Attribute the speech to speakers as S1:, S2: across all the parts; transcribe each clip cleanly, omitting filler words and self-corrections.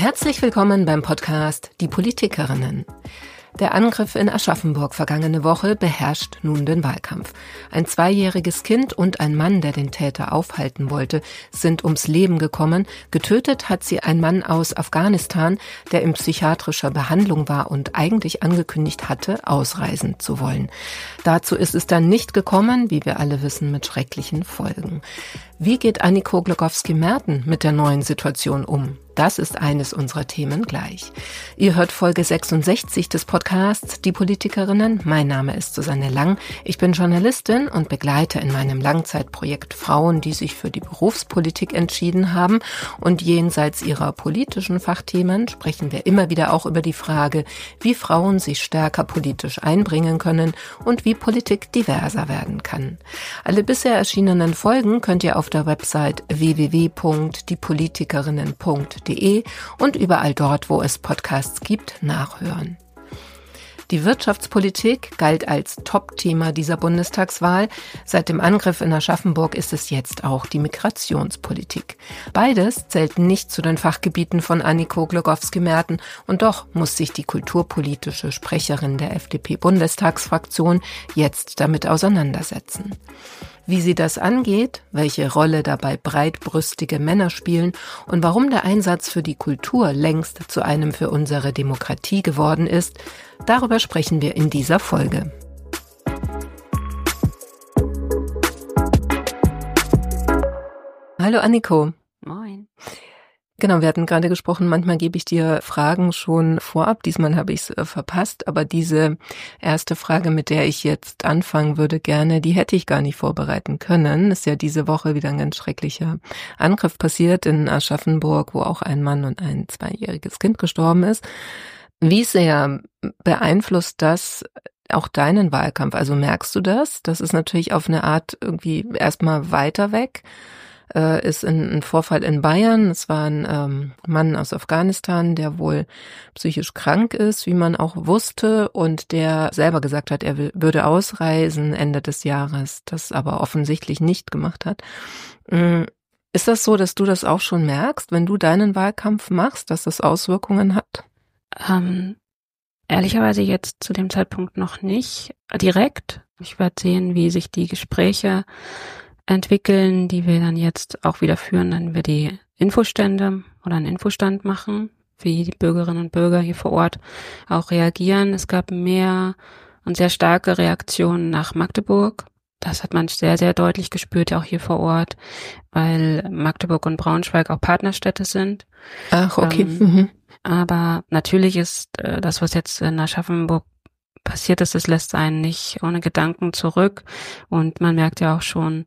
S1: Herzlich willkommen beim Podcast Die Politikerinnen. Der Angriff in Aschaffenburg vergangene Woche beherrscht nun den Wahlkampf. Ein 2-jähriges Kind und ein Mann, der den Täter aufhalten wollte, sind ums Leben gekommen. Getötet hat sie ein Mann aus Afghanistan, der in psychiatrischer Behandlung war und eigentlich angekündigt hatte, ausreisen zu wollen. Dazu ist es dann nicht gekommen, wie wir alle wissen, mit schrecklichen Folgen. Wie geht Anniko Glogowski-Merten mit der neuen Situation um? Das ist eines unserer Themen gleich. Ihr hört Folge 66 des Podcasts Die Politikerinnen. Mein Name ist Susanne Lang. Ich bin Journalistin und begleite in meinem Langzeitprojekt Frauen, die sich für die Berufspolitik entschieden haben. Und jenseits ihrer politischen Fachthemen sprechen wir immer wieder auch über die Frage, wie Frauen sich stärker politisch einbringen können und wie Politik diverser werden kann. Alle bisher erschienenen Folgen könnt ihr auf der Website www.diepolitikerinnen.de und überall dort, wo es Podcasts gibt, nachhören. Die Wirtschaftspolitik galt als Top-Thema dieser Bundestagswahl. Seit dem Angriff in Aschaffenburg ist es jetzt auch die Migrationspolitik. Beides zählt nicht zu den Fachgebieten von Anniko Glogowski-Merten und doch muss sich die kulturpolitische Sprecherin der FDP-Bundestagsfraktion jetzt damit auseinandersetzen. Wie sie das angeht, welche Rolle dabei breitbrüstige Männer spielen und warum der Einsatz für die Kultur längst zu einem für unsere Demokratie geworden ist, darüber sprechen wir in dieser Folge. Hallo Anniko.
S2: Moin.
S1: Genau, wir hatten gerade gesprochen, manchmal gebe ich dir Fragen schon vorab, diesmal habe ich es verpasst, aber diese erste Frage, mit der ich jetzt anfangen würde gerne, die hätte ich gar nicht vorbereiten können. Ist ja diese Woche wieder ein ganz schrecklicher Angriff passiert in Aschaffenburg, wo auch ein Mann und ein 2-jähriges Kind gestorben ist. Wie sehr beeinflusst das auch deinen Wahlkampf? Also merkst du das? Das ist natürlich auf eine Art irgendwie erstmal weiter weg. Ist ein Vorfall in Bayern. Es war ein Mann aus Afghanistan, der wohl psychisch krank ist, wie man auch wusste, und der selber gesagt hat, er würde ausreisen Ende des Jahres, das aber offensichtlich nicht gemacht hat. Ist das so, dass du das auch schon merkst, wenn du deinen Wahlkampf machst, dass das Auswirkungen hat?
S2: Ehrlicherweise jetzt zu dem Zeitpunkt noch nicht direkt. Ich werde sehen, wie sich die Gespräche entwickeln, die wir dann jetzt auch wieder führen, wenn wir die Infostände oder einen Infostand machen, wie die Bürgerinnen und Bürger hier vor Ort auch reagieren. Es gab mehr und sehr starke Reaktionen nach Magdeburg. Das hat man sehr, sehr deutlich gespürt, auch hier vor Ort, weil Magdeburg und Braunschweig auch Partnerstädte sind.
S1: Ach, okay.
S2: Aber natürlich ist das, was jetzt in Aschaffenburg passiert ist, es lässt einen nicht ohne Gedanken zurück, und man merkt ja auch schon,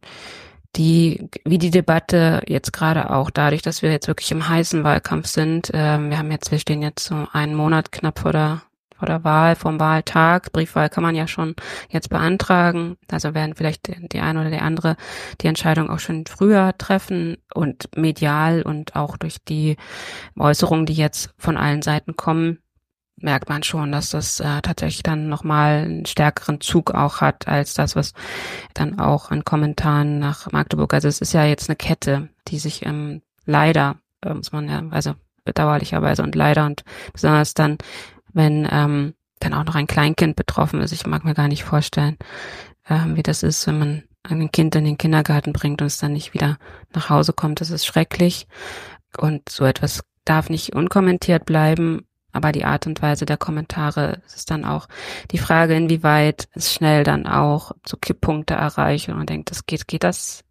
S2: wie die Debatte jetzt gerade auch dadurch, dass wir jetzt wirklich im heißen Wahlkampf sind, wir stehen jetzt so einen Monat knapp vor der Wahl, vom Wahltag. Briefwahl kann man ja schon jetzt beantragen, also werden vielleicht die eine oder die andere die Entscheidung auch schon früher treffen, und medial und auch durch die Äußerungen, die jetzt von allen Seiten kommen, merkt man schon, dass das tatsächlich dann nochmal einen stärkeren Zug auch hat, als das, was dann auch an Kommentaren nach Magdeburg, also es ist ja jetzt eine Kette, die sich leider, muss man ja, also bedauerlicherweise und leider, und besonders dann, wenn dann auch noch ein Kleinkind betroffen ist, ich mag mir gar nicht vorstellen, wie das ist, wenn man ein Kind in den Kindergarten bringt und es dann nicht wieder nach Hause kommt, das ist schrecklich, und so etwas darf nicht unkommentiert bleiben. Aber die Art und Weise der Kommentare, es ist dann auch die Frage, inwieweit es schnell dann auch so Kipppunkte erreicht und man denkt, geht das?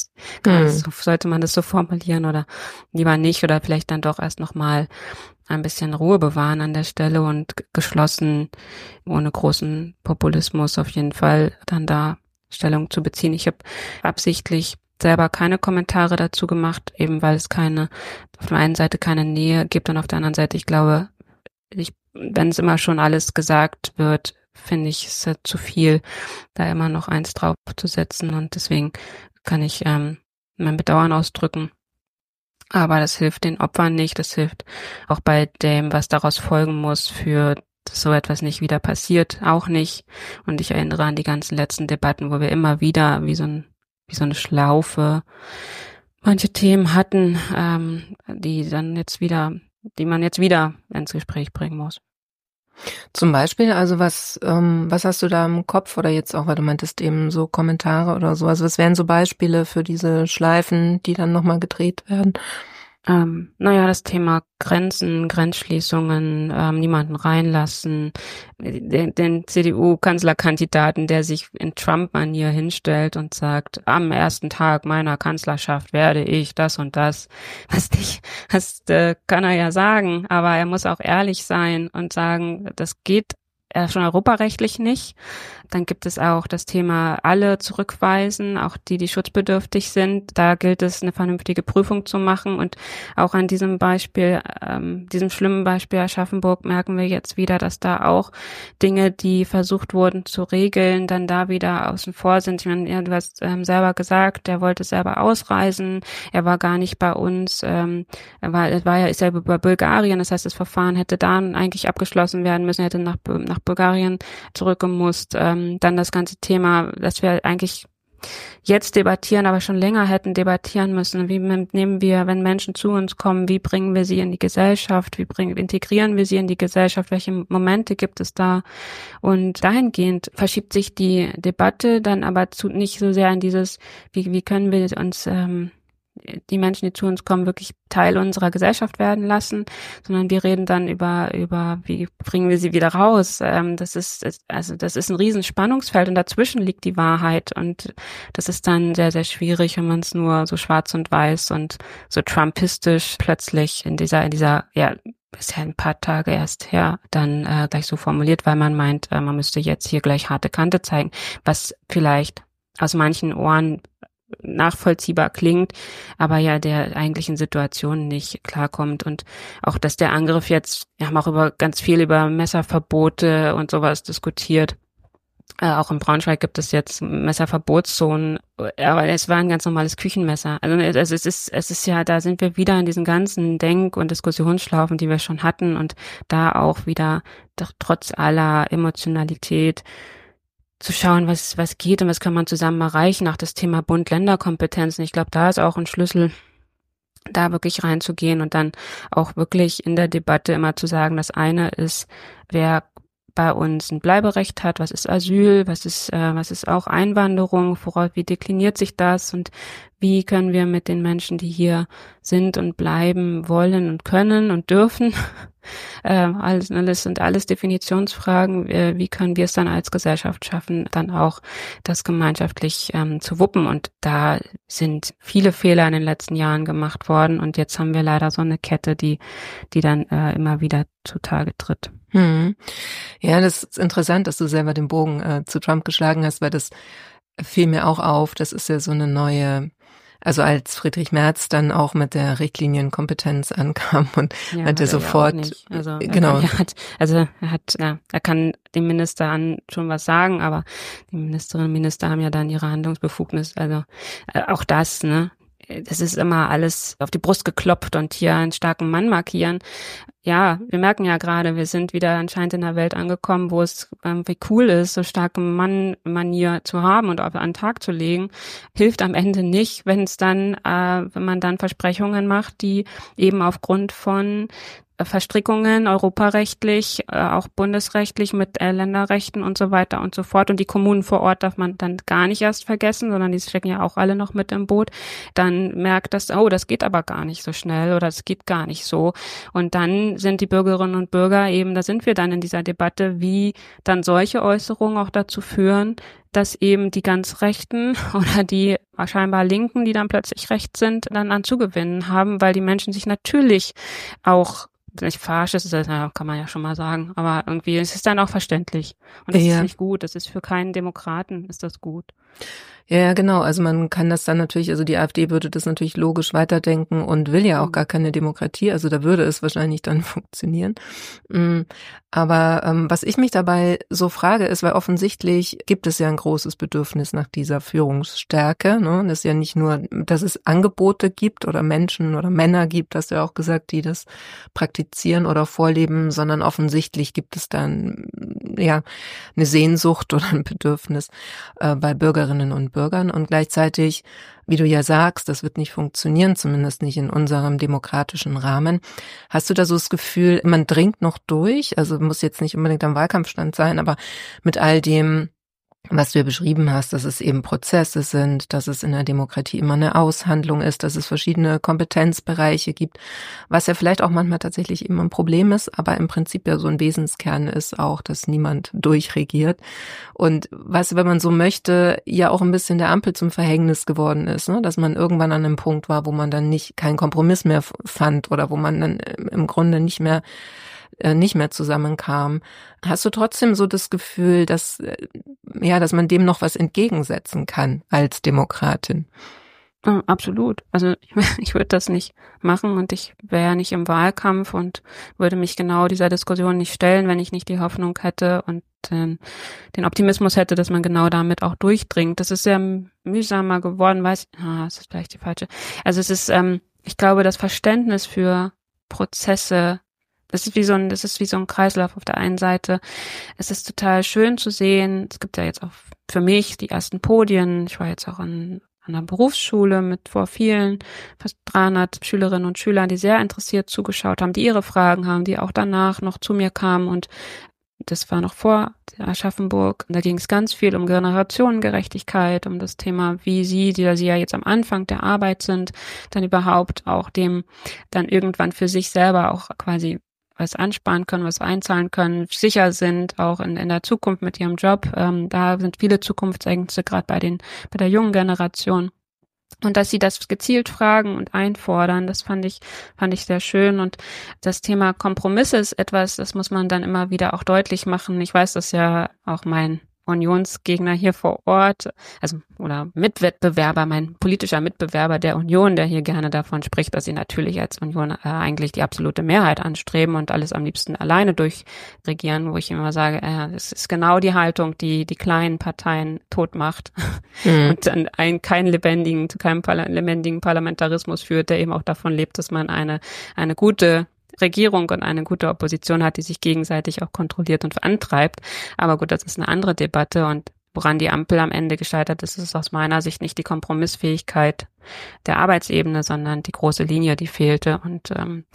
S2: Sollte man das so formulieren oder lieber nicht, oder vielleicht dann doch erst nochmal ein bisschen Ruhe bewahren an der Stelle und geschlossen, ohne großen Populismus auf jeden Fall dann da Stellung zu beziehen. Ich habe absichtlich selber keine Kommentare dazu gemacht, eben weil es auf der einen Seite keine Nähe gibt und auf der anderen Seite, ich glaube, wenn es immer schon alles gesagt wird, finde ich, es ist zu viel, da immer noch eins draufzusetzen, und deswegen kann ich mein Bedauern ausdrücken. Aber das hilft den Opfern nicht, das hilft auch bei dem, was daraus folgen muss, für dass so etwas nicht wieder passiert, auch nicht. Und ich erinnere an die ganzen letzten Debatten, wo wir immer wieder wie so eine Schlaufe manche Themen hatten, die dann jetzt wieder die man jetzt wieder ins Gespräch bringen muss.
S1: Zum Beispiel, also was hast du da im Kopf oder jetzt auch, weil du meintest eben so Kommentare oder so, also was wären so Beispiele für diese Schleifen, die dann nochmal gedreht werden?
S2: Das Thema Grenzen, Grenzschließungen, niemanden reinlassen, den CDU-Kanzlerkandidaten, der sich in Trump-Manier hinstellt und sagt, am ersten Tag meiner Kanzlerschaft werde ich das und das. Das kann er ja sagen, aber er muss auch ehrlich sein und sagen, das geht schon europarechtlich nicht. Dann gibt es auch das Thema alle zurückweisen, auch die schutzbedürftig sind. Da gilt es, eine vernünftige Prüfung zu machen. Und auch an diesem Beispiel, diesem schlimmen Beispiel Aschaffenburg merken wir jetzt wieder, dass da auch Dinge, die versucht wurden zu regeln, dann da wieder außen vor sind. Ich meine, ja, du hast selber gesagt, er wollte selber ausreisen. Er war gar nicht bei uns. Ist ja über Bulgarien. Das heißt, das Verfahren hätte dann eigentlich abgeschlossen werden müssen. Er hätte nach Bulgarien zurückgemusst. Dann das ganze Thema, das wir eigentlich jetzt debattieren, aber schon länger hätten debattieren müssen. Wie nehmen wir, wenn Menschen zu uns kommen, wie bringen wir sie in die Gesellschaft? Integrieren wir sie in die Gesellschaft? Welche Momente gibt es da? Und dahingehend verschiebt sich die Debatte dann aber nicht so sehr in dieses, wie können wir uns die Menschen, die zu uns kommen, wirklich Teil unserer Gesellschaft werden lassen, sondern wir reden dann über wie bringen wir sie wieder raus. Das ist ein Riesenspannungsfeld und dazwischen liegt die Wahrheit und das ist dann sehr, sehr schwierig, wenn man es nur so schwarz und weiß und so trumpistisch plötzlich in dieser ist ja ein paar Tage erst her, dann gleich so formuliert, weil man meint, man müsste jetzt hier gleich harte Kante zeigen, was vielleicht aus manchen Ohren nachvollziehbar klingt, aber ja der eigentlichen Situation nicht klarkommt. Und auch, dass der Angriff jetzt, wir haben auch ganz viel über Messerverbote und sowas diskutiert. Auch in Braunschweig gibt es jetzt Messerverbotszonen, aber es war ein ganz normales Küchenmesser. Also es ist ja, da sind wir wieder in diesen ganzen Denk- und Diskussionsschlaufen, die wir schon hatten und da auch wieder doch trotz aller Emotionalität zu schauen, was geht und was kann man zusammen erreichen, auch das Thema Bund-Länder-Kompetenzen. Ich glaube, da ist auch ein Schlüssel, da wirklich reinzugehen und dann auch wirklich in der Debatte immer zu sagen, das eine ist, wer bei uns ein Bleiberecht hat, was ist Asyl, was ist auch Einwanderung, wie dekliniert sich das und wie können wir mit den Menschen, die hier sind und bleiben wollen und können und dürfen, alles sind alles Definitionsfragen, wie können wir es dann als Gesellschaft schaffen, dann auch das gemeinschaftlich zu wuppen und da sind viele Fehler in den letzten Jahren gemacht worden und jetzt haben wir leider so eine Kette, die dann immer wieder zutage tritt.
S1: Ja, das ist interessant, dass du selber den Bogen zu Trump geschlagen hast, weil das fiel mir auch auf. Das ist ja so eine neue, also als Friedrich Merz dann auch mit der Richtlinienkompetenz ankam und hat er sofort,
S2: also,
S1: genau.
S2: Er kann dem Minister schon was sagen, aber die Ministerinnen und Minister haben ja dann ihre Handlungsbefugnis. Also auch das, ne? Das ist immer alles auf die Brust geklopft und hier einen starken Mann markieren. Ja, wir merken ja gerade, wir sind wieder anscheinend in einer Welt angekommen, wo es wie cool ist, so starke Mann-Manier zu haben und auf einen Tag zu legen. Hilft am Ende nicht, wenn man dann Versprechungen macht, die eben aufgrund von Verstrickungen, europarechtlich, auch bundesrechtlich mit Länderrechten und so weiter und so fort. Und die Kommunen vor Ort darf man dann gar nicht erst vergessen, sondern die stecken ja auch alle noch mit im Boot. Dann merkt das, das geht aber gar nicht so schnell oder es geht gar nicht so. Und dann sind die Bürgerinnen und Bürger eben, da sind wir dann in dieser Debatte, wie dann solche Äußerungen auch dazu führen, dass eben die ganz Rechten oder die scheinbar Linken, die dann plötzlich rechts sind, dann an Zugewinnen haben, weil die Menschen sich natürlich auch nicht verarscht ist, kann man ja schon mal sagen, aber irgendwie es ist dann auch verständlich und das ist nicht gut, das ist für keinen Demokraten, ist das gut.
S1: Ja, genau. Also man kann das dann natürlich, also die AfD würde das natürlich logisch weiterdenken und will ja auch gar keine Demokratie. Also da würde es wahrscheinlich dann funktionieren. Aber was ich mich dabei so frage, ist, weil offensichtlich gibt es ja ein großes Bedürfnis nach dieser Führungsstärke. Ne? Das ist ja nicht nur, dass es Angebote gibt oder Menschen oder Männer gibt, hast du ja auch gesagt, die das praktizieren oder vorleben, sondern offensichtlich gibt es dann eine Sehnsucht oder ein Bedürfnis bei Bürgerinnen und Bürgern und gleichzeitig, wie du ja sagst, das wird nicht funktionieren, zumindest nicht in unserem demokratischen Rahmen. Hast du da so das Gefühl, man dringt noch durch? Also muss jetzt nicht unbedingt am Wahlkampfstand sein, aber mit all dem, was du ja beschrieben hast, dass es eben Prozesse sind, dass es in der Demokratie immer eine Aushandlung ist, dass es verschiedene Kompetenzbereiche gibt, was ja vielleicht auch manchmal tatsächlich eben ein Problem ist, aber im Prinzip ja so ein Wesenskern ist auch, dass niemand durchregiert. Und weißt du, wenn man so möchte, ja auch ein bisschen der Ampel zum Verhängnis geworden ist, ne? Dass man irgendwann an einem Punkt war, wo man dann keinen Kompromiss mehr fand oder wo man dann im Grunde nicht mehr zusammenkam. Hast du trotzdem so das Gefühl, dass man dem noch was entgegensetzen kann als Demokratin?
S2: Absolut. Also ich würde das nicht machen und ich wäre nicht im Wahlkampf und würde mich genau dieser Diskussion nicht stellen, wenn ich nicht die Hoffnung hätte und den Optimismus hätte, dass man genau damit auch durchdringt. Das ist sehr mühsamer geworden, das ist vielleicht die falsche. Also es ist, ich glaube, das Verständnis für Prozesse, das ist wie so ein Kreislauf auf der einen Seite. Es ist total schön zu sehen. Es gibt ja jetzt auch für mich die ersten Podien. Ich war jetzt auch an einer Berufsschule mit vor vielen, fast 300 Schülerinnen und Schülern, die sehr interessiert zugeschaut haben, die ihre Fragen haben, die auch danach noch zu mir kamen und das war noch vor Aschaffenburg. Da ging es ganz viel um Generationengerechtigkeit, um das Thema, wie sie ja jetzt am Anfang der Arbeit sind, dann überhaupt auch dem dann irgendwann für sich selber auch quasi was ansparen können, was einzahlen können, sicher sind, auch in der Zukunft mit ihrem Job. Da sind viele Zukunftsängste, gerade bei der jungen Generation. Und dass sie das gezielt fragen und einfordern, das fand ich sehr schön. Und das Thema Kompromisse ist etwas, das muss man dann immer wieder auch deutlich machen. Ich weiß, dass ja auch mein Unionsgegner hier vor Ort, oder Mitwettbewerber, mein politischer Mitbewerber der Union, der hier gerne davon spricht, dass sie natürlich als Union eigentlich die absolute Mehrheit anstreben und alles am liebsten alleine durchregieren, wo ich immer sage, es ist genau die Haltung, die die kleinen Parteien tot macht und dann zu keinem lebendigen Parlamentarismus führt, der eben auch davon lebt, dass man eine gute Regierung und eine gute Opposition hat, die sich gegenseitig auch kontrolliert und antreibt. Aber gut, das ist eine andere Debatte und woran die Ampel am Ende gescheitert ist, ist aus meiner Sicht nicht die Kompromissfähigkeit der Arbeitsebene, sondern die große Linie, die fehlte. Und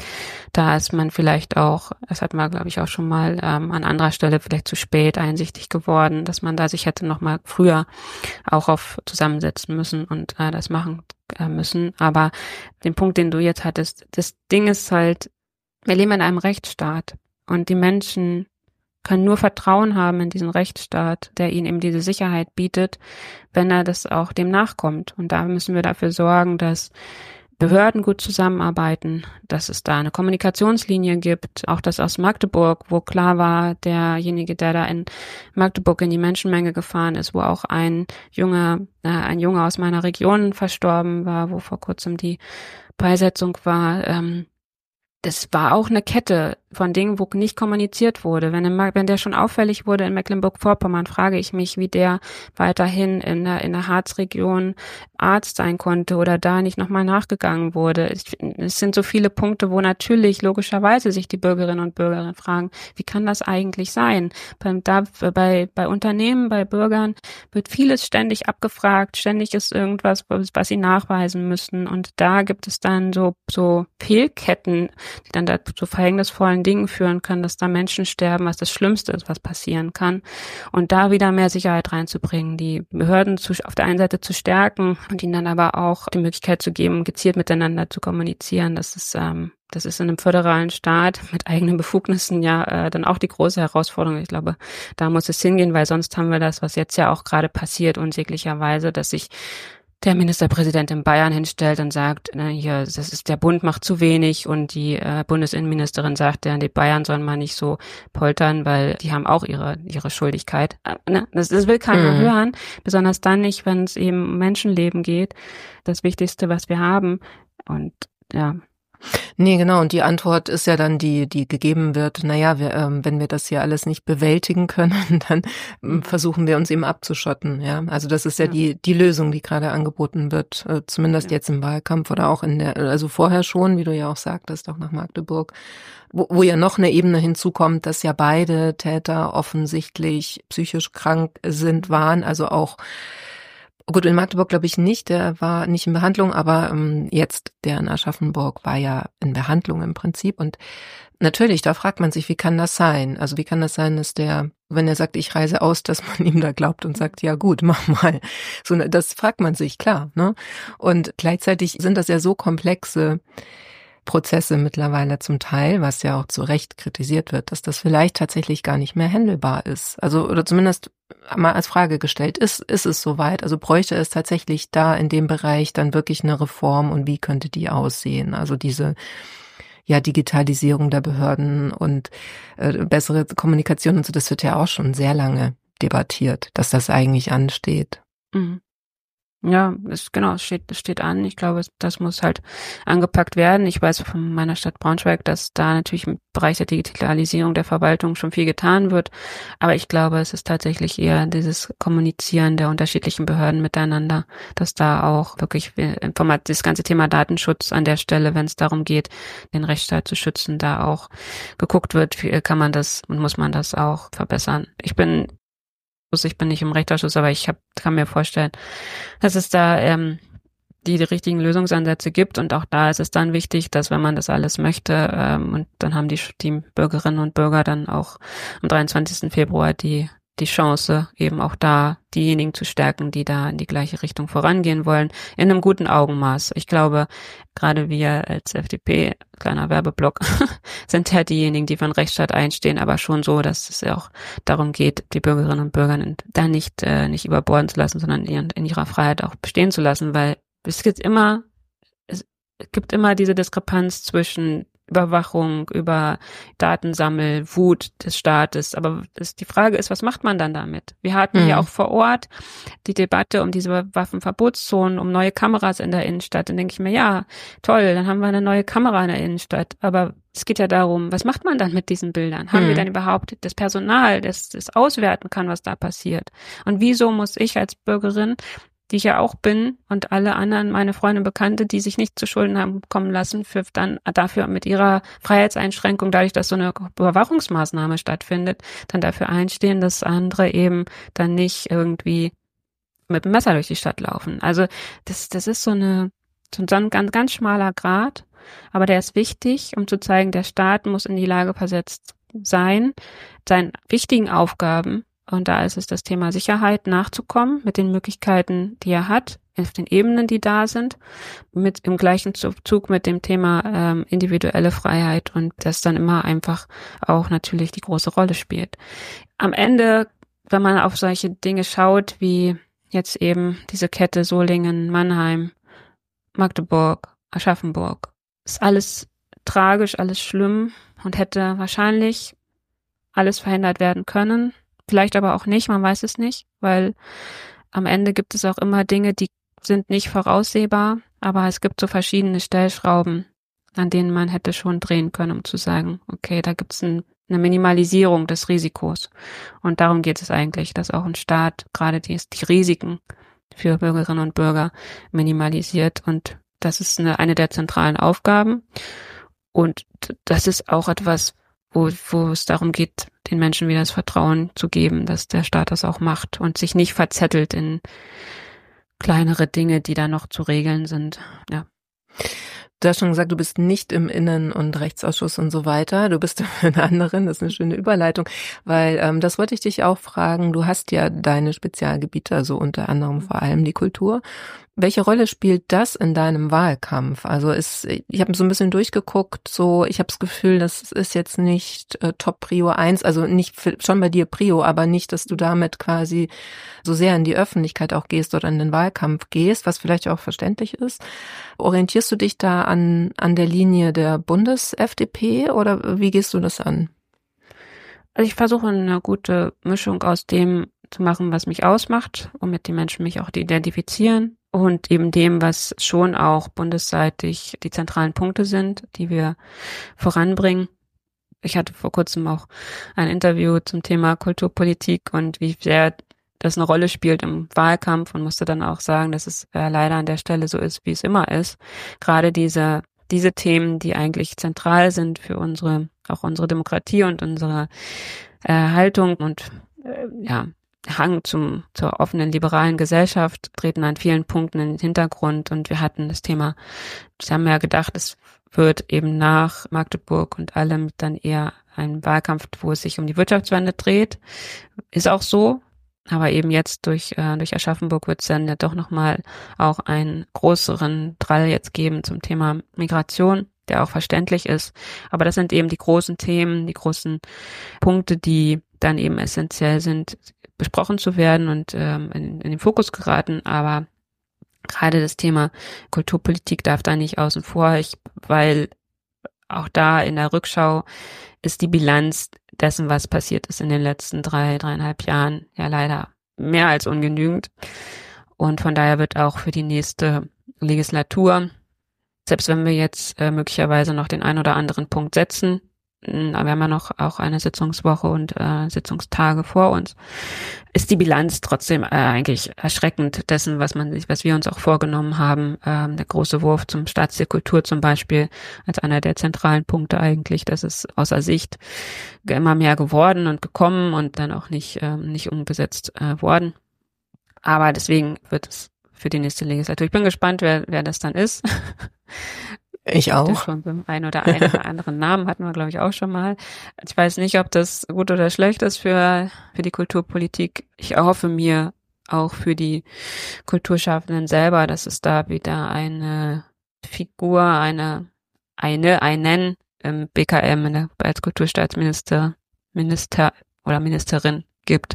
S2: da ist man vielleicht auch, das hat man, glaube ich, auch schon mal an anderer Stelle vielleicht zu spät einsichtig geworden, dass man da sich hätte noch mal früher auch auf zusammensetzen müssen und das machen müssen. Aber den Punkt, den du jetzt hattest, das Ding ist halt, wir leben in einem Rechtsstaat und die Menschen können nur Vertrauen haben in diesen Rechtsstaat, der ihnen eben diese Sicherheit bietet, wenn er das auch dem nachkommt. Und da müssen wir dafür sorgen, dass Behörden gut zusammenarbeiten, dass es da eine Kommunikationslinie gibt, auch das aus Magdeburg, wo klar war, derjenige, der da in Magdeburg in die Menschenmenge gefahren ist, wo auch ein Junge aus meiner Region verstorben war, wo vor kurzem die Beisetzung war, das war auch eine Kette von Dingen, wo nicht kommuniziert wurde. Wenn der schon auffällig wurde in Mecklenburg-Vorpommern, frage ich mich, wie der weiterhin in der Harzregion Arzt sein konnte oder da nicht nochmal nachgegangen wurde. Es sind so viele Punkte, wo natürlich logischerweise sich die Bürgerinnen und Bürger fragen, wie kann das eigentlich sein? Bei Unternehmen, bei Bürgern wird vieles ständig abgefragt, ständig ist irgendwas, was sie nachweisen müssen. Und da gibt es dann so Fehlketten, die dann da zu verhängnisvollen Dingen führen können, dass da Menschen sterben, was das Schlimmste ist, was passieren kann. Und da wieder mehr Sicherheit reinzubringen, die Behörden auf der einen Seite zu stärken und ihnen dann aber auch die Möglichkeit zu geben, gezielt miteinander zu kommunizieren. Das ist in einem föderalen Staat mit eigenen Befugnissen dann auch die große Herausforderung. Ich glaube, da muss es hingehen, weil sonst haben wir das, was jetzt ja auch gerade passiert, unsäglicherweise, dass sich der Ministerpräsident in Bayern hinstellt und sagt, der Bund macht zu wenig und die Bundesinnenministerin sagt, die Bayern sollen mal nicht so poltern, weil die haben auch ihre Schuldigkeit. Das will keiner hören, besonders dann nicht, wenn es eben um Menschenleben geht. Das Wichtigste, was wir haben. Und ja.
S1: Nee, genau. Und die Antwort ist ja dann die gegeben wird, wenn wir das hier alles nicht bewältigen können, dann versuchen wir uns eben abzuschotten, ja. Also das ist ja die Lösung, die gerade angeboten wird, zumindest jetzt im Wahlkampf oder auch also vorher schon, wie du ja auch sagtest, auch nach Magdeburg, wo ja noch eine Ebene hinzukommt, dass ja beide Täter offensichtlich psychisch krank waren, also auch Gut, in Magdeburg glaube ich nicht, der war nicht in Behandlung, aber jetzt der in Aschaffenburg war ja in Behandlung im Prinzip. Und natürlich, da fragt man sich, wie kann das sein? Also wie kann das sein, dass der, wenn er sagt, ich reise aus, dass man ihm da glaubt und sagt, ja gut, mach mal. So, das fragt man sich, klar, ne? Und gleichzeitig sind das ja so komplexe Prozesse mittlerweile zum Teil, was ja auch zu Recht kritisiert wird, dass das vielleicht tatsächlich gar nicht mehr handelbar ist. Also, oder zumindest mal als Frage gestellt, ist es soweit? Also bräuchte es tatsächlich da in dem Bereich dann wirklich eine Reform und wie könnte die aussehen? Also diese, ja, Digitalisierung der Behörden und bessere Kommunikation und so, das wird ja auch schon sehr lange debattiert, dass das eigentlich ansteht.
S2: Mhm. Ja, es steht an. Ich glaube, das muss halt angepackt werden. Ich weiß von meiner Stadt Braunschweig, dass da natürlich im Bereich der Digitalisierung der Verwaltung schon viel getan wird. Aber ich glaube, es ist tatsächlich eher dieses Kommunizieren der unterschiedlichen Behörden miteinander, dass da auch wirklich das ganze Thema Datenschutz an der Stelle, wenn es darum geht, den Rechtsstaat zu schützen, da auch geguckt wird, wie kann man das und muss man das auch verbessern. Ich bin nicht im Rechtsausschuss, aber kann mir vorstellen, dass es da die richtigen Lösungsansätze gibt. Und auch da ist es dann wichtig, dass wenn man das alles möchte, und dann haben die Bürgerinnen und Bürger dann auch am 23. Februar die Chance, eben auch da diejenigen zu stärken, die da in die gleiche Richtung vorangehen wollen, in einem guten Augenmaß. Ich glaube, gerade wir als FDP, kleiner Werbeblock, sind ja diejenigen, die für den Rechtsstaat einstehen, aber schon so, dass es ja auch darum geht, die Bürgerinnen und Bürger da nicht überborden zu lassen, sondern in ihrer Freiheit auch bestehen zu lassen, weil es gibt immer diese Diskrepanz zwischen Überwachung, über Datensammel, Wut des Staates. Aber die Frage ist, was macht man dann damit? Wir hatten ja auch vor Ort die Debatte um diese Waffenverbotszonen, um neue Kameras in der Innenstadt. Dann denke ich mir, ja, toll, dann haben wir eine neue Kamera in der Innenstadt. Aber es geht ja darum, was macht man dann mit diesen Bildern? Haben wir dann überhaupt das Personal, das auswerten kann, was da passiert? Und wieso muss ich als Bürgerin, die ich ja auch bin, und alle anderen, meine Freunde und Bekannte, die sich nicht zu Schulden haben kommen lassen, dafür mit ihrer Freiheitseinschränkung, dadurch, dass so eine Überwachungsmaßnahme stattfindet, dann dafür einstehen, dass andere eben dann nicht irgendwie mit dem Messer durch die Stadt laufen. Also das ist so ein ganz, ganz schmaler Grat, aber der ist wichtig, um zu zeigen, der Staat muss in die Lage versetzt sein, seinen wichtigen Aufgaben, und da ist es das Thema Sicherheit, nachzukommen mit den Möglichkeiten, die er hat, auf den Ebenen, die da sind, mit im gleichen Zug mit dem Thema individuelle Freiheit, und das dann immer einfach auch natürlich die große Rolle spielt. Am Ende, wenn man auf solche Dinge schaut, wie jetzt eben diese Kette Solingen, Mannheim, Magdeburg, Aschaffenburg, ist alles tragisch, alles schlimm und hätte wahrscheinlich alles verhindert werden können. Vielleicht aber auch nicht, man weiß es nicht, weil am Ende gibt es auch immer Dinge, die sind nicht voraussehbar, aber es gibt so verschiedene Stellschrauben, an denen man hätte schon drehen können, um zu sagen, okay, da gibt es eine Minimalisierung des Risikos. Und darum geht es eigentlich, dass auch ein Staat gerade die Risiken für Bürgerinnen und Bürger minimalisiert. Und das ist eine der zentralen Aufgaben. Und das ist auch etwas, wo es darum geht, den Menschen wieder das Vertrauen zu geben, dass der Staat das auch macht und sich nicht verzettelt in kleinere Dinge, die da noch zu regeln sind. Ja.
S1: Du hast schon gesagt, du bist nicht im Innen- und Rechtsausschuss und so weiter. Du bist in anderen, das ist eine schöne Überleitung, weil das wollte ich dich auch fragen. Du hast ja deine Spezialgebiete, also unter anderem vor allem die Kultur. Welche Rolle spielt das in deinem Wahlkampf? Also ich habe so ein bisschen durchgeguckt, so ich habe das Gefühl, das ist jetzt nicht Top Prio 1, also nicht schon bei dir Prio, aber nicht, dass du damit quasi so sehr in die Öffentlichkeit auch gehst oder in den Wahlkampf gehst, was vielleicht auch verständlich ist. Orientierst du dich da an der Linie der Bundes-FDP oder wie gehst du das an?
S2: Also ich versuche eine gute Mischung aus dem zu machen, was mich ausmacht, womit die Menschen mich auch identifizieren, und eben dem, was schon auch bundesseitig die zentralen Punkte sind, die wir voranbringen. Ich hatte vor kurzem auch ein Interview zum Thema Kulturpolitik und wie sehr das eine Rolle spielt im Wahlkampf, und musste dann auch sagen, dass es leider an der Stelle so ist, wie es immer ist. Gerade diese Themen, die eigentlich zentral sind für unsere Demokratie und unsere Haltung und Hang zur offenen liberalen Gesellschaft treten an vielen Punkten in den Hintergrund und wir hatten das Thema, sie haben ja gedacht, es wird eben nach Magdeburg und allem dann eher ein Wahlkampf, wo es sich um die Wirtschaftswende dreht. Ist auch so, aber eben jetzt durch Aschaffenburg wird es dann ja doch nochmal auch einen größeren Drall jetzt geben zum Thema Migration, der auch verständlich ist. Aber das sind eben die großen Themen, die großen Punkte, die dann eben essentiell sind, besprochen zu werden und in den Fokus geraten, aber gerade das Thema Kulturpolitik darf da nicht außen vor, weil auch da in der Rückschau ist die Bilanz dessen, was passiert ist in den letzten 3,5 Jahren, ja leider mehr als ungenügend. Und von daher wird auch für die nächste Legislatur, selbst wenn wir jetzt möglicherweise noch den ein oder anderen Punkt setzen, aber wir haben ja noch auch eine Sitzungswoche und Sitzungstage vor uns, ist die Bilanz trotzdem eigentlich erschreckend dessen, was wir uns auch vorgenommen haben. Der große Wurf zum Staatsziel Kultur zum Beispiel als einer der zentralen Punkte eigentlich, das ist außer Sicht immer mehr geworden und gekommen und dann auch nicht umgesetzt worden. Aber deswegen wird es für die nächste Legislatur. Ich bin gespannt, wer das dann ist.
S1: Ich auch.
S2: Schon beim einen oder anderen Namen hatten wir, glaube ich, auch schon mal. Ich weiß nicht, ob das gut oder schlecht ist für die Kulturpolitik. Ich erhoffe mir auch für die Kulturschaffenden selber, dass es da wieder eine Figur, einen im BKM als Kulturstaatsminister, Minister oder Ministerin gibt,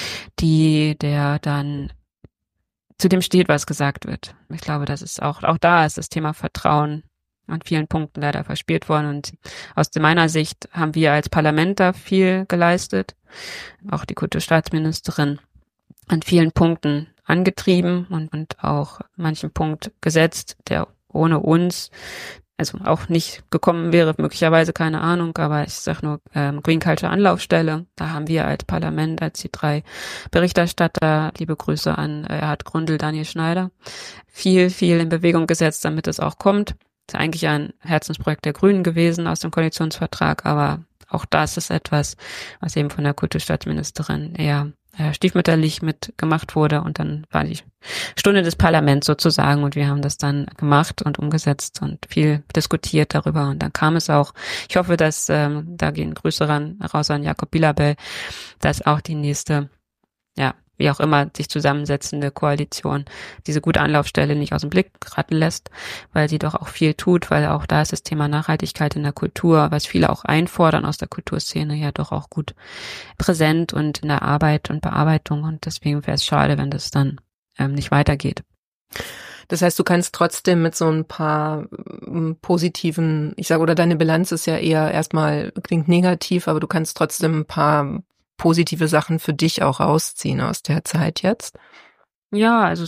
S2: der dann zu dem steht, was gesagt wird. Ich glaube, das ist auch da ist das Thema Vertrauen an vielen Punkten leider verspielt worden. Und aus meiner Sicht haben wir als Parlament da viel geleistet. Auch die Kulturstaatsministerin an vielen Punkten angetrieben und auch manchen Punkt gesetzt, der ohne uns also auch nicht gekommen wäre, möglicherweise, keine Ahnung, aber ich sag nur Green Culture Anlaufstelle. Da haben wir als Parlament, als die 3 Berichterstatter, liebe Grüße an Erhard Grundl, Daniel Schneider, viel in Bewegung gesetzt, damit es auch kommt. Das ist eigentlich ein Herzensprojekt der Grünen gewesen aus dem Koalitionsvertrag, aber auch das ist etwas, was eben von der Kulturstaatsministerin eher stiefmütterlich mitgemacht wurde und dann war die Stunde des Parlaments sozusagen und wir haben das dann gemacht und umgesetzt und viel diskutiert darüber und dann kam es auch. Ich hoffe, dass, da gehen Grüße raus an Jakob Bilabel, dass auch die nächste, wie auch immer sich zusammensetzende Koalition diese gute Anlaufstelle nicht aus dem Blick geraten lässt, weil sie doch auch viel tut, weil auch da ist das Thema Nachhaltigkeit in der Kultur, was viele auch einfordern aus der Kulturszene, ja doch auch gut präsent und in der Arbeit und Bearbeitung und deswegen wäre es schade, wenn das dann nicht weitergeht.
S1: Das heißt, du kannst trotzdem mit so ein paar positiven, oder deine Bilanz ist ja eher erstmal, klingt negativ, aber du kannst trotzdem ein paar positive Sachen für dich auch rausziehen aus der Zeit jetzt?
S2: Ja, also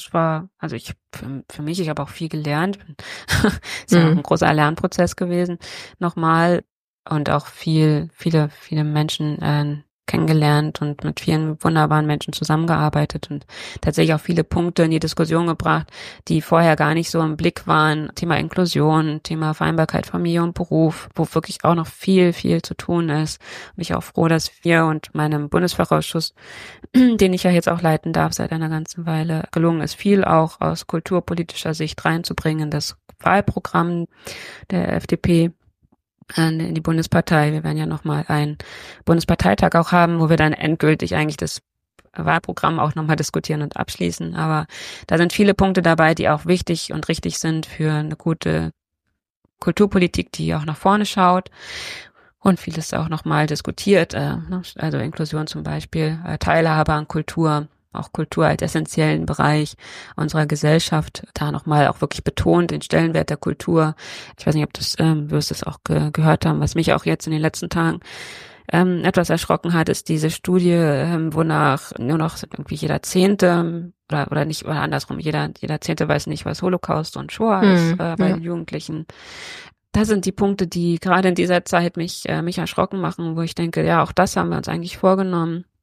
S2: für mich, ich habe auch viel gelernt. Ist ja auch ein großer Lernprozess gewesen, nochmal und auch viele Menschen kennengelernt und mit vielen wunderbaren Menschen zusammengearbeitet und tatsächlich auch viele Punkte in die Diskussion gebracht, die vorher gar nicht so im Blick waren. Thema Inklusion, Thema Vereinbarkeit, Familie und Beruf, wo wirklich auch noch viel zu tun ist. Bin ich auch froh, dass wir und meinem Bundesfachausschuss, den ich ja jetzt auch leiten darf seit einer ganzen Weile, gelungen ist, viel auch aus kulturpolitischer Sicht reinzubringen. Das Wahlprogramm der FDP in die Bundespartei. Wir werden ja nochmal einen Bundesparteitag auch haben, wo wir dann endgültig eigentlich das Wahlprogramm auch nochmal diskutieren und abschließen. Aber da sind viele Punkte dabei, die auch wichtig und richtig sind für eine gute Kulturpolitik, die auch nach vorne schaut und vieles auch nochmal diskutiert. Also Inklusion zum Beispiel, Teilhabe an Kultur, auch Kultur als essentiellen Bereich unserer Gesellschaft, da nochmal auch wirklich betont den Stellenwert der Kultur. Ich weiß nicht, ob wirst es auch gehört haben, was mich auch jetzt in den letzten Tagen etwas erschrocken hat, ist diese Studie, wonach nur noch irgendwie jeder Zehnte oder nicht, oder andersrum, jeder Zehnte weiß nicht, was Holocaust und Shoah ist bei den Jugendlichen. Das sind die Punkte, die gerade in dieser Zeit mich erschrocken machen, wo ich denke, ja, auch das haben wir uns eigentlich vorgenommen.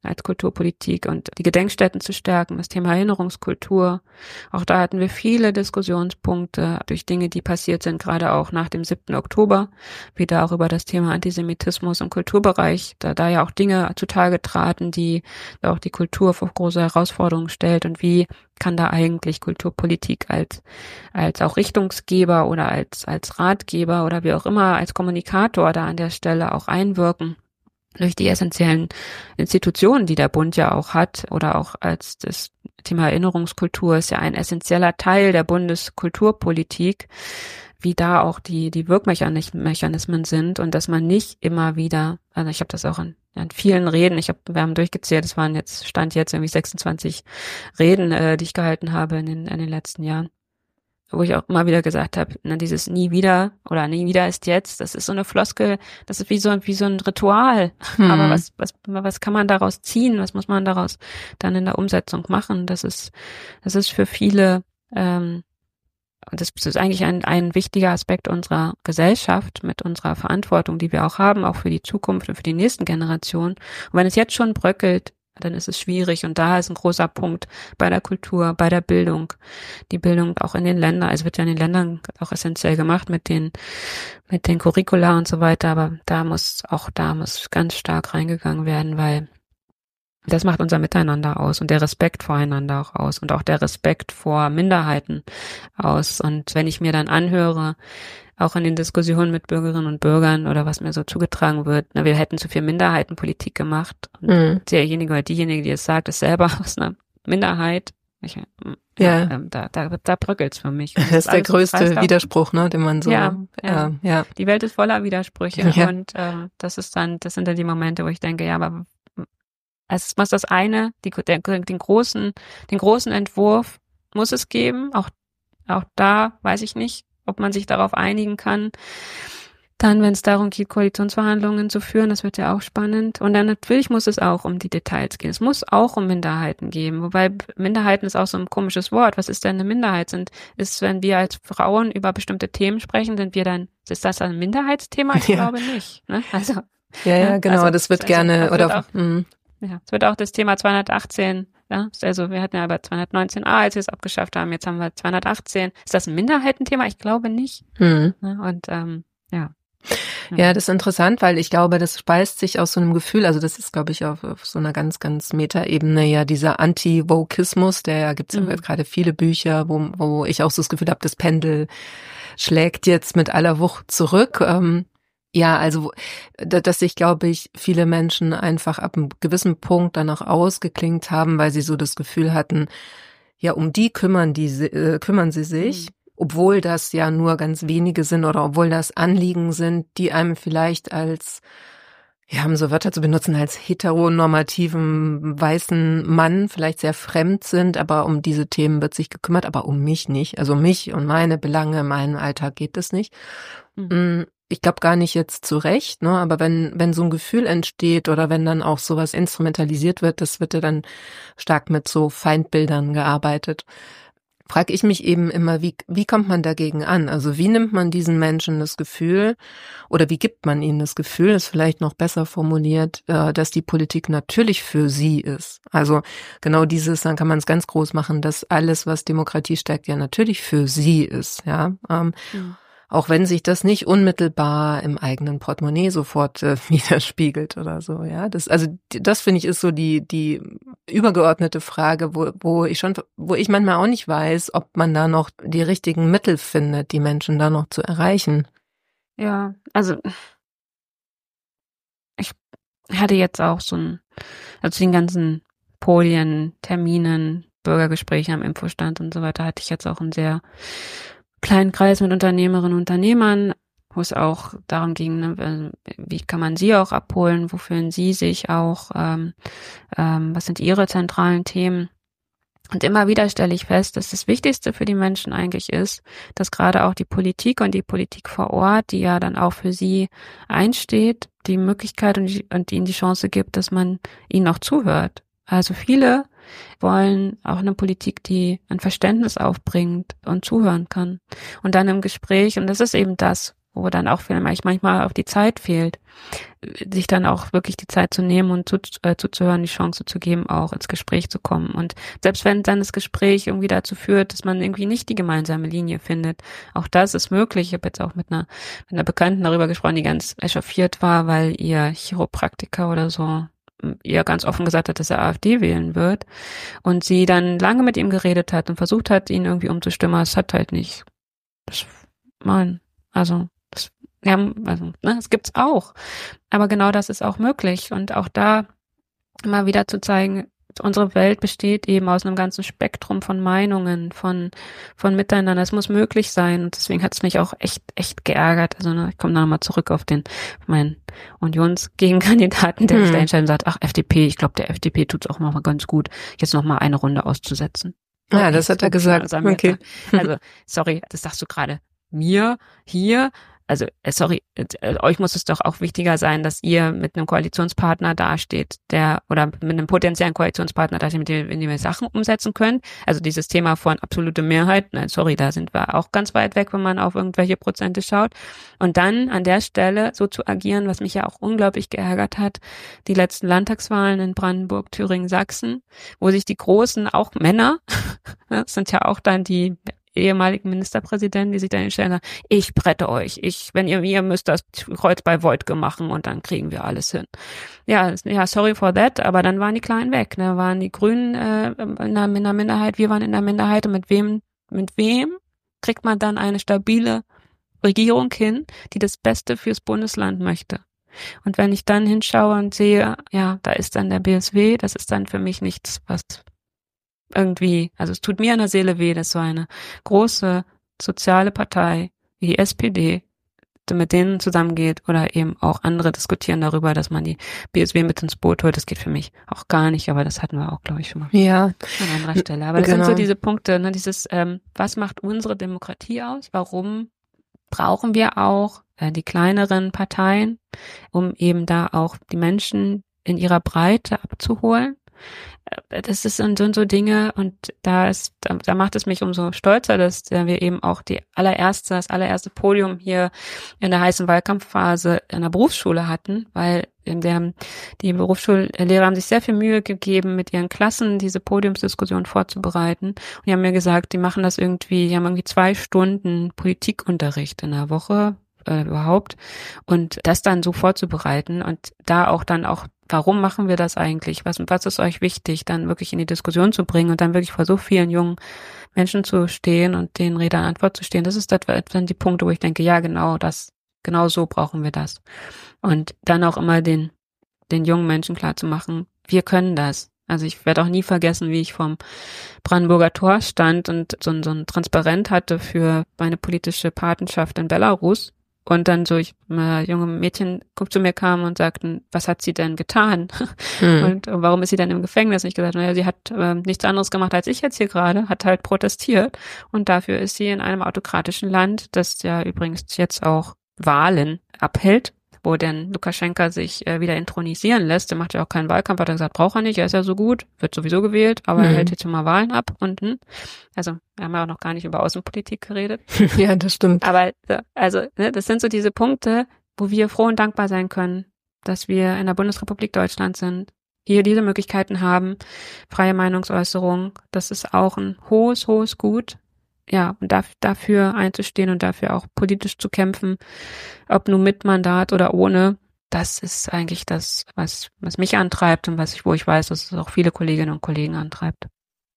S2: als Kulturpolitik und die Gedenkstätten zu stärken, das Thema Erinnerungskultur. Auch da hatten wir viele Diskussionspunkte durch Dinge, die passiert sind, gerade auch nach dem 7. Oktober, wieder auch über das Thema Antisemitismus im Kulturbereich, da ja auch Dinge zutage traten, die auch die Kultur vor große Herausforderungen stellt und wie kann da eigentlich Kulturpolitik als auch Richtungsgeber oder als Ratgeber oder wie auch immer als Kommunikator da an der Stelle auch einwirken durch die essentiellen Institutionen, die der Bund ja auch hat, oder auch als das Thema Erinnerungskultur ist ja ein essentieller Teil der Bundeskulturpolitik, wie da auch die Wirkmechanismen sind und dass man nicht immer wieder, also ich habe das auch an vielen Reden, wir haben durchgezählt, es waren stand jetzt irgendwie 26 Reden, die ich gehalten habe in den letzten Jahren, wo ich auch immer wieder gesagt habe, dieses nie wieder oder nie wieder ist jetzt, das ist so eine Floskel, das ist wie so ein Ritual. Aber was kann man daraus ziehen? Was muss man daraus dann in der Umsetzung machen? Das ist für viele, und das ist eigentlich ein wichtiger Aspekt unserer Gesellschaft mit unserer Verantwortung, die wir auch haben, auch für die Zukunft und für die nächsten Generationen. Und wenn es jetzt schon bröckelt, dann ist es schwierig. Und da ist ein großer Punkt bei der Kultur, bei der Bildung. Die Bildung auch in den Ländern, also wird ja in den Ländern auch essentiell gemacht mit den Curricula und so weiter. Aber da muss ganz stark reingegangen werden, weil das macht unser Miteinander aus und der Respekt voreinander auch aus und auch der Respekt vor Minderheiten aus. Und wenn ich mir dann anhöre, auch in den Diskussionen mit Bürgerinnen und Bürgern oder was mir so zugetragen wird, wir hätten zu viel Minderheitenpolitik gemacht. Und derjenige oder diejenige, die es sagt, ist selber aus einer Minderheit. Da bröckelt's für mich.
S1: Das ist der größte Widerspruch, den man so.
S2: Ja. Die Welt ist voller Widersprüche und das sind dann die Momente, wo ich denke, ja, aber es muss das eine, den großen Entwurf muss es geben. Auch da weiß ich nicht, ob man sich darauf einigen kann. Dann, wenn es darum geht, Koalitionsverhandlungen zu führen, das wird ja auch spannend. Und dann natürlich muss es auch um die Details gehen. Es muss auch um Minderheiten gehen. Wobei Minderheiten ist auch so ein komisches Wort. Was ist denn eine Minderheit? Wenn wir als Frauen über bestimmte Themen sprechen, ist das ein Minderheitsthema? Ich glaube nicht. Ne? Also,
S1: genau, also, das wird gerne,
S2: es wird auch das Thema 218, also wir hatten ja aber 219a, als wir es abgeschafft haben, jetzt haben wir 218. Ist das ein Minderheitenthema? Ich glaube nicht. Und
S1: Ja, das ist interessant, weil ich glaube, das speist sich aus so einem Gefühl, also das ist, glaube ich, auf so einer ganz, ganz Metaebene ja dieser Anti-Vokismus, gibt's ja gerade viele Bücher, wo ich auch so das Gefühl habe, das Pendel schlägt jetzt mit aller Wucht zurück. Also, dass sich, glaube ich, viele Menschen einfach ab einem gewissen Punkt dann auch ausgeklingt haben, weil sie so das Gefühl hatten, ja, um die kümmern sie sich, obwohl das ja nur ganz wenige sind oder obwohl das Anliegen sind, die einem vielleicht als, um so Wörter zu benutzen, als heteronormativen weißen Mann vielleicht sehr fremd sind, aber um diese Themen wird sich gekümmert, aber um mich nicht. Also mich und meine Belange, meinen Alltag geht es nicht. Ich glaube gar nicht jetzt zu Recht, aber wenn so ein Gefühl entsteht oder wenn dann auch sowas instrumentalisiert wird, das wird ja dann stark mit so Feindbildern gearbeitet. Frage ich mich eben immer, wie kommt man dagegen an? Also wie nimmt man diesen Menschen das Gefühl oder wie gibt man ihnen das Gefühl, ist vielleicht noch besser formuliert, dass die Politik natürlich für sie ist. Also genau dieses, dann kann man es ganz groß machen, dass alles, was Demokratie stärkt, ja natürlich für sie ist, auch wenn sich das nicht unmittelbar im eigenen Portemonnaie sofort widerspiegelt oder so, Das finde ich ist so die übergeordnete Frage, wo ich manchmal auch nicht weiß, ob man da noch die richtigen Mittel findet, die Menschen da noch zu erreichen.
S2: Ja, also ich hatte jetzt auch den ganzen Podien, Terminen, Bürgergespräche am Infostand und so weiter, hatte ich jetzt auch einen sehr kleinen Kreis mit Unternehmerinnen und Unternehmern, wo es auch darum ging, wie kann man sie auch abholen, wo fühlen sie sich auch, was sind ihre zentralen Themen. Und immer wieder stelle ich fest, dass das Wichtigste für die Menschen eigentlich ist, dass gerade auch die Politik und die Politik vor Ort, die ja dann auch für sie einsteht, die Möglichkeit und ihnen die Chance gibt, dass man ihnen auch zuhört. Also viele wollen auch eine Politik, die ein Verständnis aufbringt und zuhören kann. Und dann im Gespräch, und das ist eben das, wo dann auch vielleicht manchmal auch die Zeit fehlt, sich dann auch wirklich die Zeit zu nehmen und zuzuhören, die Chance zu geben, auch ins Gespräch zu kommen. Und selbst wenn dann das Gespräch irgendwie dazu führt, dass man irgendwie nicht die gemeinsame Linie findet, auch das ist möglich. Ich habe jetzt auch mit einer Bekannten darüber gesprochen, die ganz echauffiert war, weil ihr Chiropraktiker oder so ihr ganz offen gesagt hat, dass er AfD wählen wird. Und sie dann lange mit ihm geredet hat und versucht hat, ihn irgendwie umzustimmen. Aber es hat halt nicht. Es gibt's auch. Aber genau das ist auch möglich. Und auch da immer wieder zu zeigen, unsere Welt besteht eben aus einem ganzen Spektrum von Meinungen, von Miteinander. Es muss möglich sein. Und deswegen hat es mich auch echt geärgert. Also ich komme nochmal zurück auf meinen Unionsgegenkandidaten, der sich da entscheidet und sagt, ach, FDP, ich glaube, der FDP tut's auch mal ganz gut, jetzt noch mal eine Runde auszusetzen.
S1: Ja, das hat er gesagt. Okay.
S2: Also, sorry, das sagst du gerade mir hier. Also, sorry, euch muss es doch auch wichtiger sein, dass ihr mit einem Koalitionspartner dasteht, oder mit einem potenziellen Koalitionspartner dasteht, mit dem ihr Sachen umsetzen könnt. Also dieses Thema von absolute Mehrheit, nein, sorry, da sind wir auch ganz weit weg, wenn man auf irgendwelche Prozente schaut. Und dann an der Stelle so zu agieren, was mich ja auch unglaublich geärgert hat, die letzten Landtagswahlen in Brandenburg, Thüringen, Sachsen, wo sich die großen, auch Männer, das sind ja auch dann die ehemaligen Ministerpräsidenten, die sich dann stellen, sagen, ich rette euch, ihr müsst das Kreuz bei Wojtke machen und dann kriegen wir alles hin. Ja, sorry for that, aber dann waren die Kleinen weg, ne, waren die Grünen in einer Minderheit, wir waren in der Minderheit und mit wem kriegt man dann eine stabile Regierung hin, die das Beste fürs Bundesland möchte? Und wenn ich dann hinschaue und sehe, ja, da ist dann der BSW, das ist dann für mich nichts, was irgendwie, also es tut mir an der Seele weh, dass so eine große soziale Partei wie die SPD mit denen zusammengeht oder eben auch andere diskutieren darüber, dass man die BSW mit ins Boot holt. Das geht für mich auch gar nicht, aber das hatten wir auch, glaube ich, schon mal an anderer Stelle. Aber das sind so diese Punkte, ne, dieses, was macht unsere Demokratie aus? Warum brauchen wir auch die kleineren Parteien, um eben da auch die Menschen in ihrer Breite abzuholen? Das sind so Dinge und da macht es mich umso stolzer, dass wir eben auch das allererste Podium hier in der heißen Wahlkampfphase in der Berufsschule hatten, weil die Berufsschullehrer haben sich sehr viel Mühe gegeben, mit ihren Klassen diese Podiumsdiskussion vorzubereiten. Und die haben mir gesagt, die haben irgendwie 2 Stunden Politikunterricht in der Woche überhaupt und das dann so vorzubereiten und da auch dann auch, warum machen wir das eigentlich? Was ist euch wichtig, dann wirklich in die Diskussion zu bringen und dann wirklich vor so vielen jungen Menschen zu stehen und den Redern Antwort zu stehen? Das ist dann die Punkte, wo ich denke, ja, genau so brauchen wir das. Und dann auch immer den jungen Menschen klar zu machen, wir können das. Also ich werde auch nie vergessen, wie ich vom Brandenburger Tor stand und so ein Transparent hatte für meine politische Patenschaft in Belarus. Und dann junge Mädchen zu mir kamen und sagten, was hat sie denn getan? Und warum ist sie denn im Gefängnis? Und ich gesagt, naja, sie hat nichts anderes gemacht als ich jetzt hier gerade, hat halt protestiert. Und dafür ist sie in einem autokratischen Land, das ja übrigens jetzt auch Wahlen abhält, wo denn Lukaschenka sich wieder intronisieren lässt. Der macht ja auch keinen Wahlkampf, hat er gesagt, braucht er nicht, er ist ja so gut, wird sowieso gewählt, aber er hält jetzt schon mal Wahlen ab. Also wir haben ja auch noch gar nicht über Außenpolitik geredet.
S1: Ja, das stimmt.
S2: Aber das sind so diese Punkte, wo wir froh und dankbar sein können, dass wir in der Bundesrepublik Deutschland sind, hier diese Möglichkeiten haben, freie Meinungsäußerung, das ist auch ein hohes Gut. Ja, und dafür einzustehen und dafür auch politisch zu kämpfen, ob nun mit Mandat oder ohne, das ist eigentlich das, was mich antreibt und wo ich weiß, dass es auch viele Kolleginnen und Kollegen antreibt.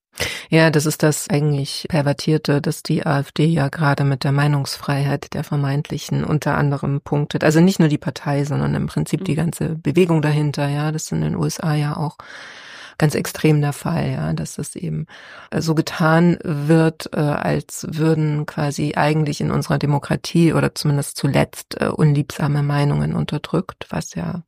S1: Ja, das ist das eigentlich Pervertierte, dass die AfD ja gerade mit der Meinungsfreiheit der vermeintlichen unter anderem punktet. Also nicht nur die Partei, sondern im Prinzip die ganze Bewegung dahinter, ja, das ist in den USA ja auch ganz extrem der Fall, ja, dass das eben so getan wird, als würden quasi eigentlich in unserer Demokratie oder zumindest zuletzt unliebsame Meinungen unterdrückt, was ja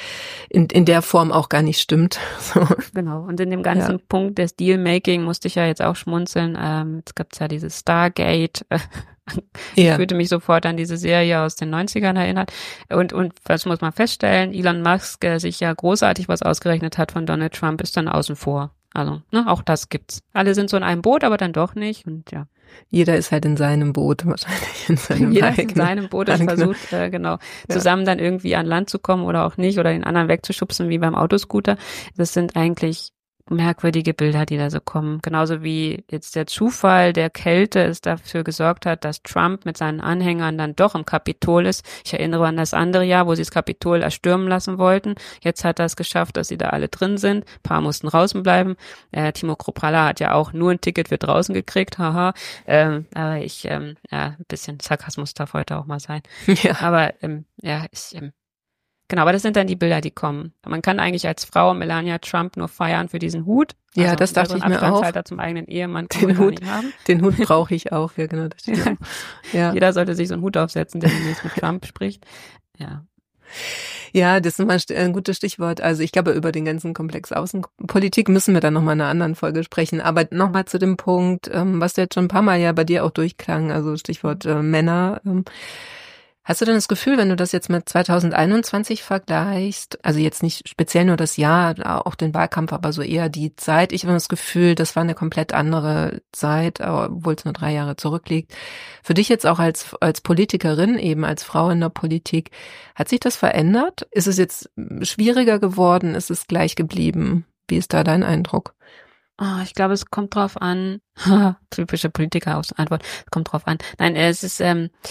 S1: in der Form auch gar nicht stimmt. So.
S2: Genau, und in dem ganzen Punkt des Dealmaking musste ich ja jetzt auch schmunzeln. Es gab ja dieses Stargate. Ich fühlte mich sofort an diese Serie aus den 90ern erinnert. Und was muss man feststellen? Elon Musk, der sich ja großartig was ausgerechnet hat von Donald Trump, ist dann außen vor. Also, ne, auch das gibt's. Alle sind so in einem Boot, aber dann doch nicht und ja.
S1: Jeder ist halt in seinem Boot, wahrscheinlich in seinem
S2: Jeder
S1: eigenen.
S2: ist in seinem Boot und versucht, zusammen dann irgendwie an Land zu kommen oder auch nicht oder den anderen wegzuschubsen wie beim Autoscooter. Das sind eigentlich merkwürdige Bilder, die da so kommen. Genauso wie jetzt der Zufall der Kälte es dafür gesorgt hat, dass Trump mit seinen Anhängern dann doch im Kapitol ist. Ich erinnere an das andere Jahr, wo sie das Kapitol erstürmen lassen wollten. Jetzt hat er es geschafft, dass sie da alle drin sind. Ein paar mussten draußen bleiben. Timo Kruppalla hat ja auch nur ein Ticket für draußen gekriegt. Haha. Aber ein bisschen Sarkasmus darf heute auch mal sein.
S1: Ja.
S2: Aber genau, aber das sind dann die Bilder, die kommen. Man kann eigentlich als Frau Melania Trump nur feiern für diesen Hut.
S1: Ja,
S2: also
S1: das dachte ich mir auch.
S2: Abstandshalter zum eigenen Ehemann kann man gar nicht haben.
S1: Den Hut brauche ich auch, ja genau. Das stimmt. Ja.
S2: Jeder sollte sich so einen Hut aufsetzen, der demnächst mit Trump spricht. Ja.
S1: Ja, das ist mal ein gutes Stichwort. Also ich glaube, über den ganzen Komplex Außenpolitik müssen wir dann nochmal in einer anderen Folge sprechen. Aber nochmal zu dem Punkt, was jetzt schon ein paar Mal ja bei dir auch durchklang, also Stichwort Männer. Hast du denn das Gefühl, wenn du das jetzt mit 2021 vergleichst, also jetzt nicht speziell nur das Jahr, auch den Wahlkampf, aber so eher die Zeit, ich habe das Gefühl, das war eine komplett andere Zeit, obwohl es nur 3 Jahre zurückliegt. Für dich jetzt auch als Politikerin, eben als Frau in der Politik, hat sich das verändert? Ist es jetzt schwieriger geworden? Ist es gleich geblieben? Wie ist da dein Eindruck?
S2: Oh, ich glaube, es kommt drauf an. Typische Politiker-Antwort. Es kommt drauf an. Nein, es ist,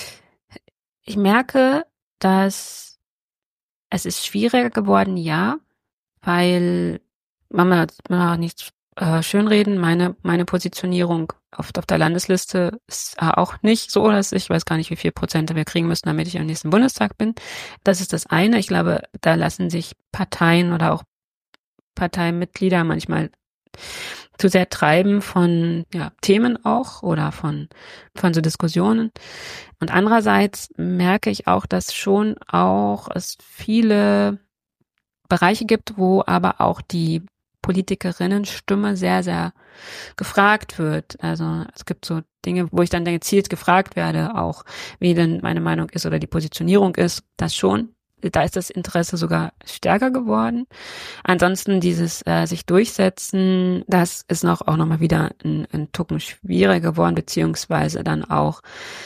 S2: ich merke, dass es ist schwieriger geworden, ja, weil man auch nicht schönreden, meine Positionierung auf der Landesliste ist auch nicht so, dass ich weiß gar nicht, wie viel Prozent wir kriegen müssen, damit ich im nächsten Bundestag bin. Das ist das eine. Ich glaube, da lassen sich Parteien oder auch Parteimitglieder manchmal zu sehr treiben von Themen auch oder von so Diskussionen. Und andererseits merke ich auch, dass schon auch es viele Bereiche gibt, wo aber auch die Politikerinnenstimme sehr, sehr gefragt wird. Also es gibt so Dinge, wo ich dann gezielt gefragt werde, auch wie denn meine Meinung ist oder die Positionierung ist, das schon. Da ist das Interesse sogar stärker geworden. Ansonsten dieses sich durchsetzen, das ist auch nochmal wieder ein Tucken schwieriger geworden, beziehungsweise dann auch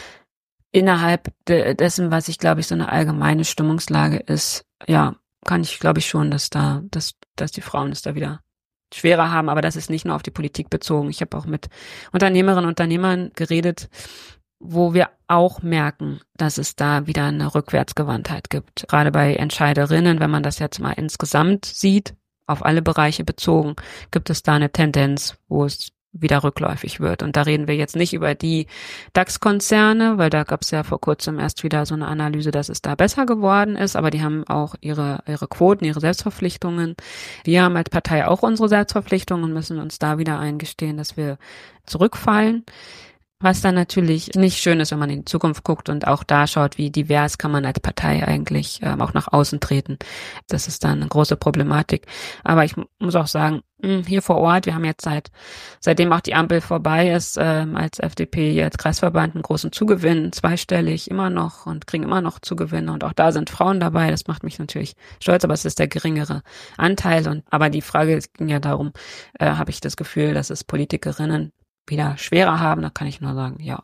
S2: innerhalb dessen, was ich glaube ich so eine allgemeine Stimmungslage ist, ja, kann ich glaube ich schon, dass die Frauen es da wieder schwerer haben, aber das ist nicht nur auf die Politik bezogen. Ich habe auch mit Unternehmerinnen und Unternehmern geredet, wo wir auch merken, dass es da wieder eine Rückwärtsgewandtheit gibt. Gerade bei Entscheiderinnen, wenn man das jetzt mal insgesamt sieht, auf alle Bereiche bezogen, gibt es da eine Tendenz, wo es wieder rückläufig wird. Und da reden wir jetzt nicht über die DAX-Konzerne, weil da gab es ja vor kurzem erst wieder so eine Analyse, dass es da besser geworden ist, aber die haben auch ihre Quoten, ihre Selbstverpflichtungen. Wir haben als Partei auch unsere Selbstverpflichtungen und müssen uns da wieder eingestehen, dass wir zurückfallen. Was dann natürlich nicht schön ist, wenn man in die Zukunft guckt und auch da schaut, wie divers kann man als Partei eigentlich auch nach außen treten. Das ist dann eine große Problematik. Aber ich muss auch sagen, hier vor Ort, wir haben jetzt seitdem auch die Ampel vorbei ist, als FDP als Kreisverband einen großen Zugewinn, zweistellig immer noch und kriegen immer noch Zugewinne und auch da sind Frauen dabei. Das macht mich natürlich stolz, aber es ist der geringere Anteil. Aber die Frage ging ja darum, habe ich das Gefühl, dass es Politikerinnen wieder schwerer haben, da kann ich nur sagen, ja.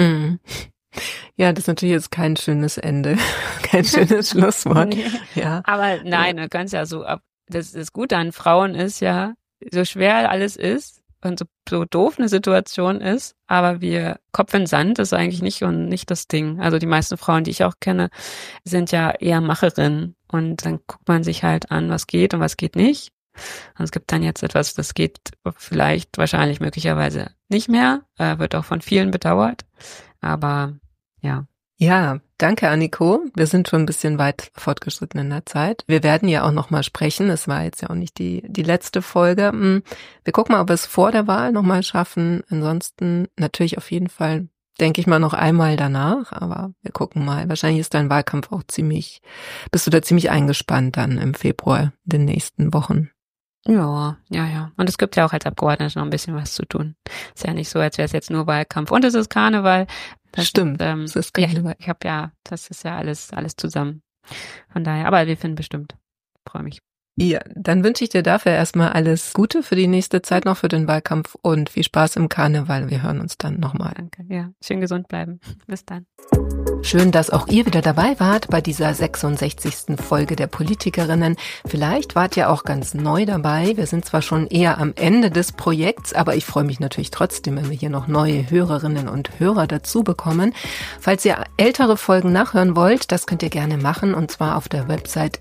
S1: Ja, das ist natürlich jetzt kein schönes Ende, kein schönes Schlusswort.
S2: Nee.
S1: Ja.
S2: Aber nein, du kannst ja so, das Gute an Frauen ist ja, so schwer alles ist und so doof eine Situation ist, aber wir Kopf in Sand ist eigentlich nicht das Ding. Also die meisten Frauen, die ich auch kenne, sind ja eher Macherinnen und dann guckt man sich halt an, was geht und was geht nicht. Und es gibt dann jetzt etwas, das geht vielleicht, wahrscheinlich, möglicherweise nicht mehr, wird auch von vielen bedauert, aber ja.
S1: Ja, danke Anniko. Wir sind schon ein bisschen weit fortgeschritten in der Zeit. Wir werden ja auch nochmal sprechen. Es war jetzt ja auch nicht die letzte Folge. Wir gucken mal, ob wir es vor der Wahl nochmal schaffen. Ansonsten natürlich auf jeden Fall, denke ich mal, noch einmal danach. Aber wir gucken mal. Wahrscheinlich ist dein Wahlkampf auch bist du da ziemlich eingespannt dann im Februar, in den nächsten Wochen.
S2: Ja. Und es gibt ja auch als Abgeordnete noch ein bisschen was zu tun. Ist ja nicht so, als wäre es jetzt nur Wahlkampf. Und es ist Karneval.
S1: Stimmt, es ist Karneval.
S2: Das ist ja alles zusammen. Von daher, aber wir finden bestimmt. Freue mich.
S1: Ja, dann wünsche ich dir dafür erstmal alles Gute für die nächste Zeit noch, für den Wahlkampf und viel Spaß im Karneval. Wir hören uns dann nochmal.
S2: Danke, ja. Schön gesund bleiben. Bis dann.
S1: Schön, dass auch ihr wieder dabei wart bei dieser 66. Folge der Politikerinnen. Vielleicht wart ihr auch ganz neu dabei. Wir sind zwar schon eher am Ende des Projekts, aber ich freue mich natürlich trotzdem, wenn wir hier noch neue Hörerinnen und Hörer dazu bekommen. Falls ihr ältere Folgen nachhören wollt, das könnt ihr gerne machen, und zwar auf der Website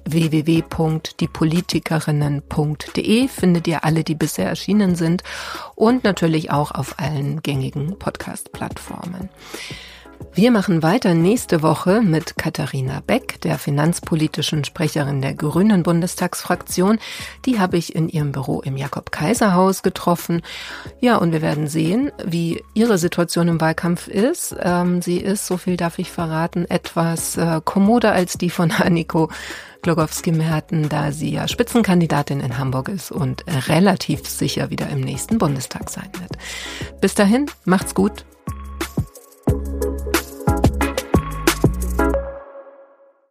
S1: www.diepolitikerinnen.de findet ihr alle, die bisher erschienen sind, und natürlich auch auf allen gängigen Podcast-Plattformen. Wir machen weiter nächste Woche mit Katharina Beck, der finanzpolitischen Sprecherin der Grünen Bundestagsfraktion. Die habe ich in ihrem Büro im Jakob-Kaiser-Haus getroffen. Ja, und wir werden sehen, wie ihre Situation im Wahlkampf ist. Sie ist, so viel darf ich verraten, etwas kommoder als die von Anniko Glogowski-Merten, da sie ja Spitzenkandidatin in Hamburg ist und relativ sicher wieder im nächsten Bundestag sein wird. Bis dahin, macht's gut